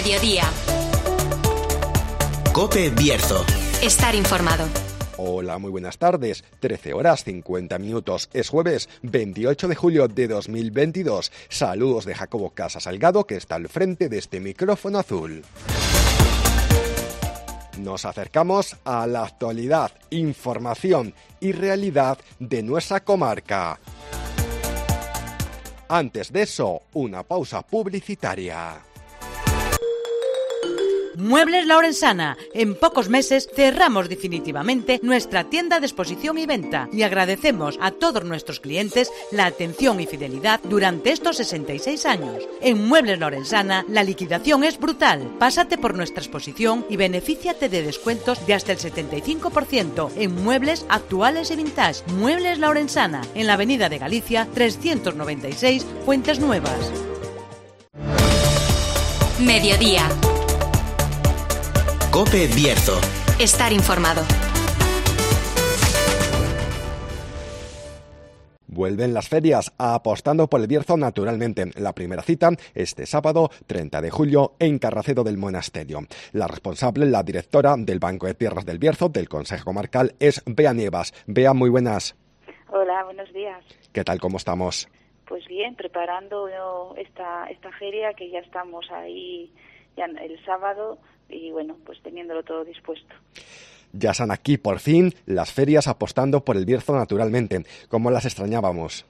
Mediodía. COPE Bierzo. Estar informado. Hola, muy buenas tardes. 13 horas 50 minutos. Es jueves 28 de julio de 2022. Saludos de Jacobo Casa Salgado, que está al frente de este micrófono azul. Nos acercamos a la actualidad, información y realidad de nuestra comarca. Antes de eso, una pausa publicitaria. Muebles La Orensana. En pocos meses cerramos definitivamente nuestra tienda de exposición y venta y agradecemos a todos nuestros clientes la atención y fidelidad durante estos 66 años. En Muebles La Orensana la liquidación es brutal. Pásate por nuestra exposición y benefíciate de descuentos de hasta el 75% en muebles actuales y vintage. Muebles La Orensana, en la Avenida de Galicia 396, Fuentes Nuevas. Mediodía. COPE Bierzo. Estar informado. Vuelven las ferias Apostando por el Bierzo naturalmente. La primera cita este sábado 30 de julio en Carracedo del Monasterio. La responsable, la directora del Banco de Tierras del Bierzo del Consejo Comarcal es Bea Nievas. Bea, muy buenas. Hola, buenos días. ¿Qué tal, cómo estamos? Pues bien, preparando esta feria que ya estamos ahí ya el sábado y bueno, pues teniéndolo todo dispuesto. Ya están aquí por fin las ferias Apostando por el Bierzo naturalmente. ¿Cómo las extrañábamos?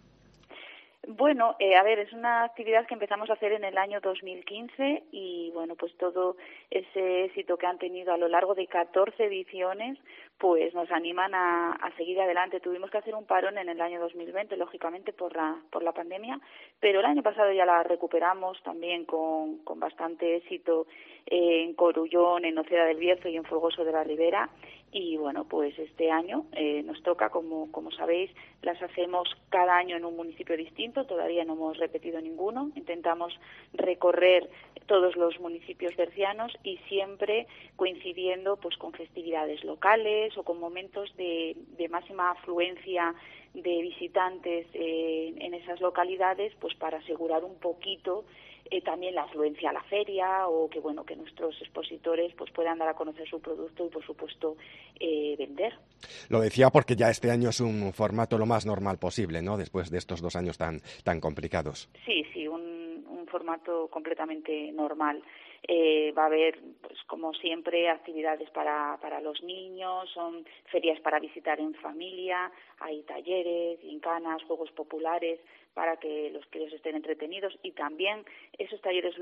Bueno, a ver, es una actividad que empezamos a hacer en el año 2015 y bueno, pues todo ese éxito que han tenido a lo largo de 14 ediciones, pues nos animan a seguir adelante. Tuvimos que hacer un parón en el año 2020, lógicamente por la pandemia, pero el año pasado ya la recuperamos también con bastante éxito en Corullón, en Noceda del Bierzo y en Folgoso de la Ribera. Y bueno, pues este año nos toca, como sabéis, las hacemos cada año en un municipio distinto, todavía no hemos repetido ninguno, intentamos recorrer todos los municipios bercianos y siempre coincidiendo pues con festividades locales o con momentos de máxima afluencia de visitantes en esas localidades, pues para asegurar un poquito también la afluencia a la feria o que bueno que nuestros expositores pues puedan dar a conocer su producto y por supuesto vender. Lo decía porque ya este año es un formato lo más normal posible, ¿no? Después de estos 2 años tan complicados. Sí, un formato completamente normal. Va a haber, pues como siempre, actividades para los niños, son ferias para visitar en familia, hay talleres, gincanas, juegos populares para que los críos estén entretenidos y también esos talleres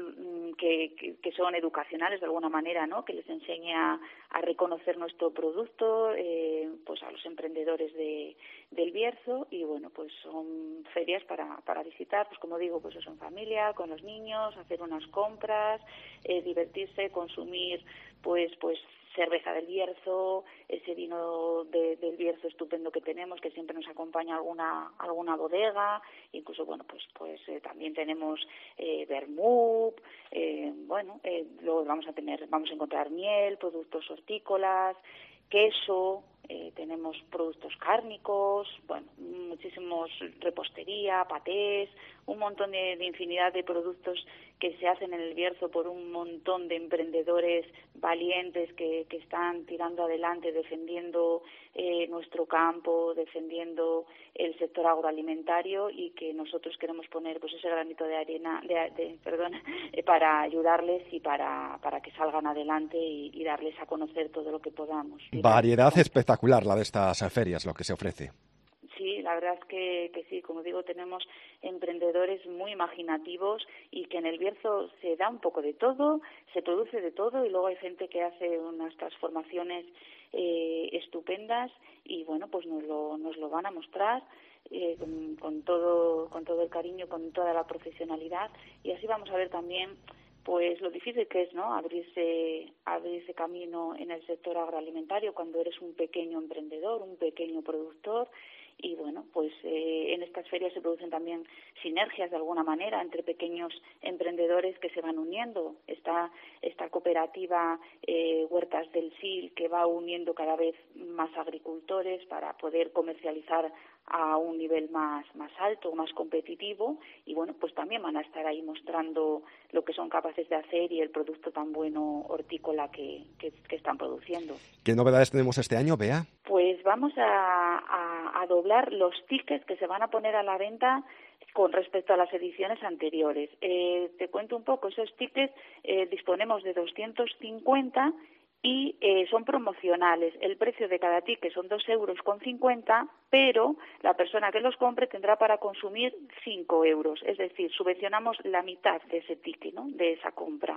que son educacionales de alguna manera, ¿no? Que les enseñe a reconocer nuestro producto, pues a los emprendedores del Bierzo y bueno, pues son ferias para visitar, pues como digo, pues eso en familia, con los niños, hacer unas compras, divertirse, consumir pues cerveza del Bierzo, ese vino del Bierzo estupendo que tenemos, que siempre nos acompaña alguna bodega, incluso bueno pues también tenemos vermut, luego vamos a encontrar miel, productos hortícolas, queso, tenemos productos cárnicos, bueno, muchísimos repostería, patés, un montón de infinidad de productos que se hacen en el Bierzo por un montón de emprendedores valientes que están tirando adelante, defendiendo nuestro campo, defendiendo el sector agroalimentario y que nosotros queremos poner pues ese granito de arena para ayudarles y para que salgan adelante y darles a conocer todo lo que podamos. Variedad espectacular la de estas ferias, lo que se ofrece. Sí, la verdad es que sí, como digo, tenemos emprendedores muy imaginativos y que en el Bierzo se da un poco de todo, se produce de todo y luego hay gente que hace unas transformaciones estupendas y bueno, pues nos lo van a mostrar con todo el cariño, con toda la profesionalidad y así vamos a ver también pues lo difícil que es, ¿no? Abrirse camino en el sector agroalimentario cuando eres un pequeño emprendedor, un pequeño productor y bueno, pues en estas ferias se producen también sinergias de alguna manera entre pequeños emprendedores que se van uniendo. Está esta cooperativa Huertas del Sil que va uniendo cada vez más agricultores para poder comercializar a un nivel más alto, más competitivo, y bueno, pues también van a estar ahí mostrando lo que son capaces de hacer y el producto tan bueno hortícola que están produciendo. ¿Qué novedades tenemos este año, Bea? Pues vamos a doblar los tickets que se van a poner a la venta con respecto a las ediciones anteriores. Te cuento un poco, esos tickets disponemos de 250 y son promocionales. El precio de cada ticket son 2,50 €, pero la persona que los compre tendrá para consumir 5 €. Es decir, subvencionamos la mitad de ese ticket, ¿no?, de esa compra.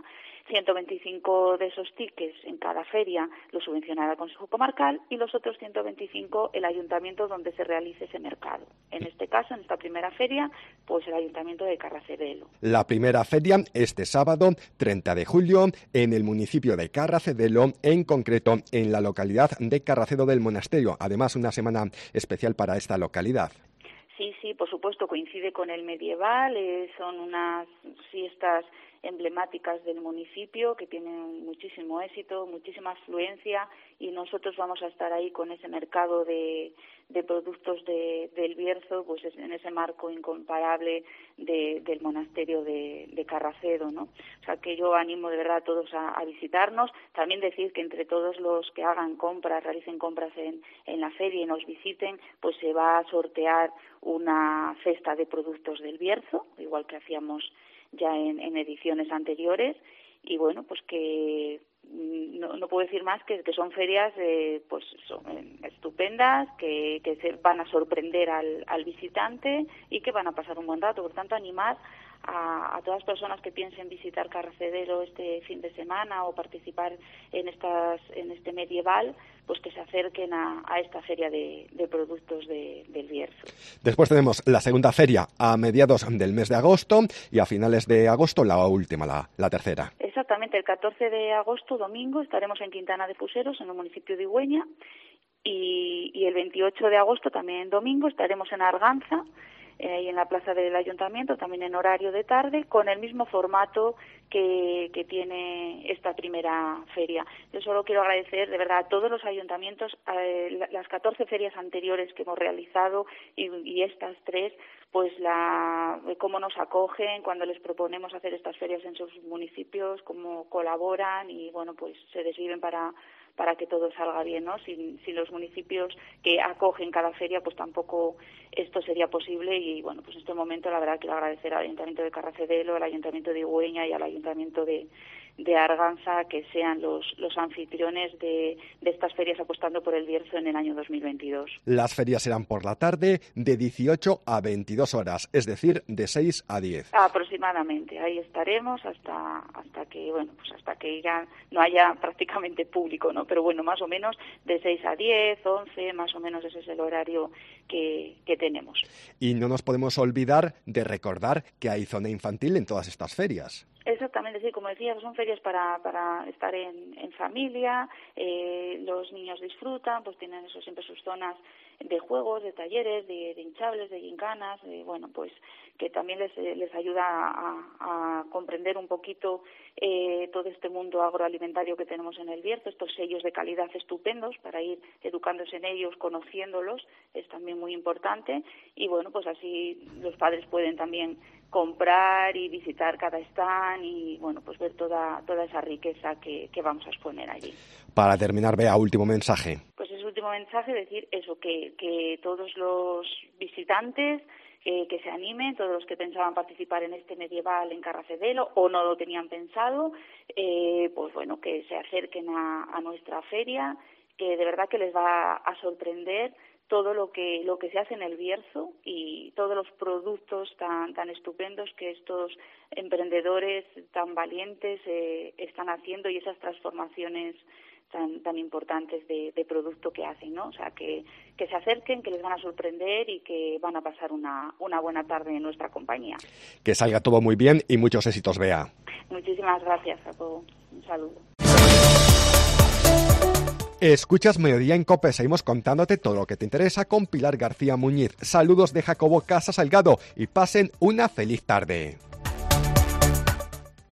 125 de esos tickets en cada feria los subvencionará el Consejo Comarcal y los otros 125 el ayuntamiento donde se realice ese mercado. En este caso, en esta primera feria, pues el ayuntamiento de Carracedelo. La primera feria este sábado, 30 de julio, en el municipio de Carracedelo, en concreto en la localidad de Carracedo del Monasterio. Además, una semana especial para esta localidad. Sí, por supuesto, coincide con el medieval, son unas fiestas emblemáticas del municipio que tienen muchísimo éxito, muchísima afluencia, y nosotros vamos a estar ahí con ese mercado de productos del Bierzo, pues en ese marco incomparable del monasterio de Carracedo, ¿no? O sea que yo animo de verdad a todos a visitarnos. También decir que entre todos los que hagan compras, realicen compras en la feria y nos visiten, pues se va a sortear una cesta de productos del Bierzo, igual que hacíamos ya en ediciones anteriores, y bueno, pues que no puedo decir más que son ferias pues son estupendas, que se van a sorprender al visitante y que van a pasar un buen rato. Por tanto, animar a todas las personas que piensen visitar Carracedelo este fin de semana o participar en este medieval, pues que se acerquen a esta feria de productos del Bierzo. Después tenemos la segunda feria a mediados del mes de agosto y a finales de agosto la última, la tercera. Exactamente, el 14 de agosto, domingo, estaremos en Quintana de Fuseros, en el municipio de Igüeña, y el 28 de agosto, también domingo, estaremos en Arganza, y en la plaza del ayuntamiento, también en horario de tarde, con el mismo formato que tiene esta primera feria. Yo solo quiero agradecer de verdad a todos los ayuntamientos, las 14 ferias anteriores que hemos realizado y estas 3, pues cómo nos acogen cuando les proponemos hacer estas ferias en sus municipios, cómo colaboran y bueno, pues se desviven para que todo salga bien, ¿no? Sin los municipios que acogen cada feria, pues tampoco esto sería posible. Y bueno, pues en este momento la verdad quiero agradecer al Ayuntamiento de Carracedelo, al Ayuntamiento de Igüeña y al Ayuntamiento de Arganza, que sean los anfitriones de estas ferias apostando por el Bierzo en el año 2022. Las ferias serán por la tarde de 18 a 22 horas, es decir, de 6 a 10. Aproximadamente, ahí estaremos hasta que ya no haya prácticamente público, ¿no? Pero bueno, más o menos de 6 a 10, 11, más o menos ese es el horario que tenemos. Y no nos podemos olvidar de recordar que hay zona infantil en todas estas ferias. Exactamente, sí, como decía, son ferias para estar en familia, los niños disfrutan, pues tienen siempre sus zonas de juegos, de talleres, de hinchables, de gincanas, bueno, pues que también les ayuda a comprender un poquito todo este mundo agroalimentario que tenemos en el Bierzo, estos sellos de calidad estupendos para ir educándose en ellos, conociéndolos, es también muy importante, y bueno, pues así los padres pueden también comprar y visitar cada stand y bueno, pues ver toda esa riqueza que vamos a exponer allí. Para terminar, Bea, último mensaje. Pues ese último mensaje, decir eso, que todos los visitantes que se animen, todos los que pensaban participar en este medieval en Carracedelo o no lo tenían pensado, pues bueno, que se acerquen a nuestra feria, que de verdad que les va a sorprender todo lo que se hace en el Bierzo y todos los productos tan estupendos que estos emprendedores tan valientes están haciendo y esas transformaciones tan importantes de producto que hacen, ¿no? O sea, que se acerquen, que les van a sorprender y que van a pasar una buena tarde en nuestra compañía. Que salga todo muy bien y muchos éxitos, Bea. Muchísimas gracias a todos. Un saludo. Escuchas Mediodía en COPE, seguimos contándote todo lo que te interesa con Pilar García Muñiz. Saludos de Jacobo Casa Salgado y pasen una feliz tarde.